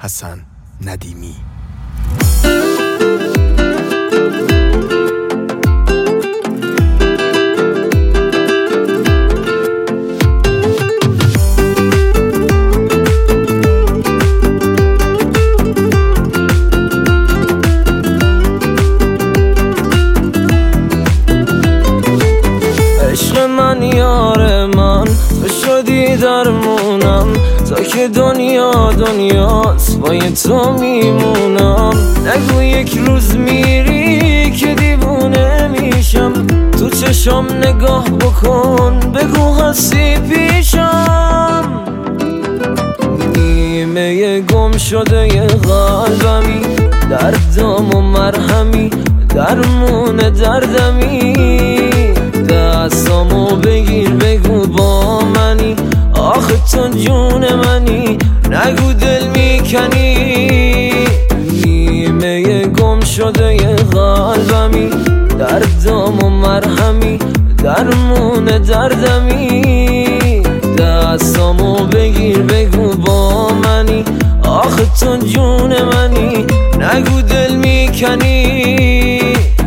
حسن ندیمی. عشق من یار من تو شدی درمونم، تا که دنیاست با تو میمونم. نگو یک روز میری که دیوونه میشم، تو چشم نگاه بکن بگو هستی پیشم. نیمه گم شده ی قلبمی، دردم و مرهمی درمون دردمی. دستامو بگیر بگو با منی، آخه تو جون منی نگو دل میکنی. نیمه گم شده ی قلبمی، دردم و مرهمی درمون دردمی. دستامو بگیر بگو با منی، آخه تو جون منی نگو دل میکنی.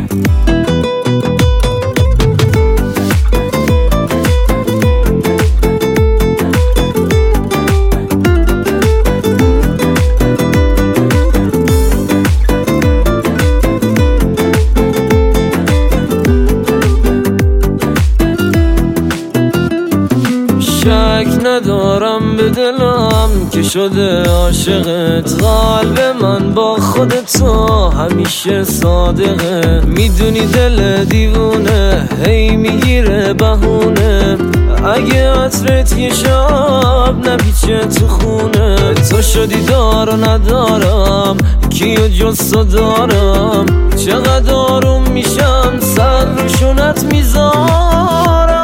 شک ندارم به دلم که شده عاشقت، قلب من با خودت تو همیشه صادقه. میدونی دل دیوونه هی میگیره بهونه، اگه عطرت یه شب نپیچه تو خونه. تو شدی دار و ندارم کیو جز تو دارم، چقدر آروم میشم سر روشونت میذارم.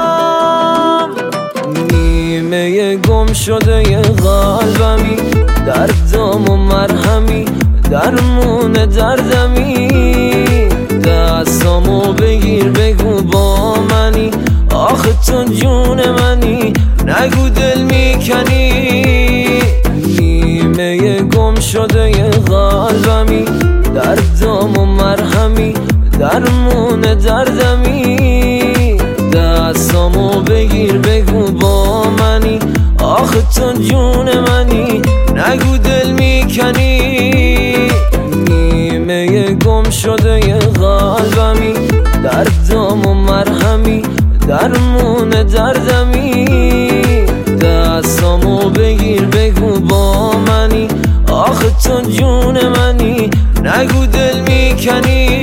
نیمه گم شده ی قلبمی، دردم و مرهمی درمون دردمی. دستامو بگیر بگو با منی، آخه تو جون منی نگو دل میکنی. نیمه گم شده ی قلبمی، دردم و مرهمی درمون دردمی. دستامو بگیر بگو با منی، آخه تو جون منی نگو دل میکنی. نیمه گم شده ی قلبمی، دردم و مرهمی درمون دردمی. دستامو بگیر بگو با منی، آخه تو جون منی نگو دل میکنی. نیمه گم شده ی قلبمی، دردم و مرهمی درمون دردمی. دستامو بگیر بگو با منی، آخه تو جون منی نگو دل میکنی. نیمه گم شده ی قلبمی، دردم و مرهمی درمون دردمی. دستامو بگیر بگو با منی، آخه تو جون منی نگو دل میکنی.